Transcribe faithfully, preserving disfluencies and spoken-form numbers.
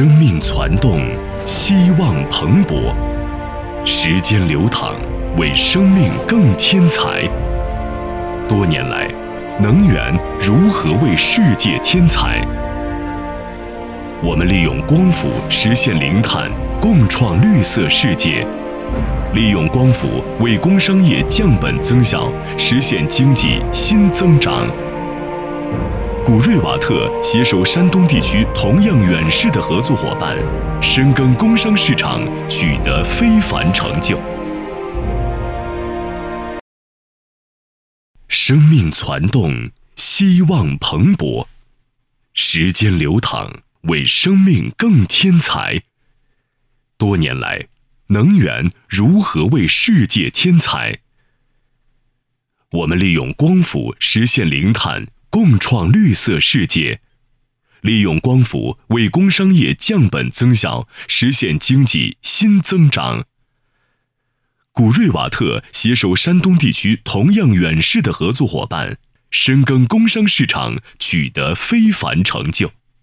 生命攒动，希望蓬勃。时间流淌，为生命更添彩。多年来，能源如何为世界添彩？我们利用光伏实现零碳，共创绿色世界；利用光伏为工商业降本增效，实现经济新增长。古瑞瓦特携手山东地区同样远视的合作伙伴，深耕工商市场，取得非凡成就。生命攒动，希望蓬勃。时间流淌，为生命更添彩。多年来，能源如何为世界添彩？我们利用光伏实现零碳，共创绿色世界；利用光伏为工商业降本增效，实现经济新增长。古瑞瓦特携手山东地区同样远视的合作伙伴，深耕工商市场，取得非凡成就。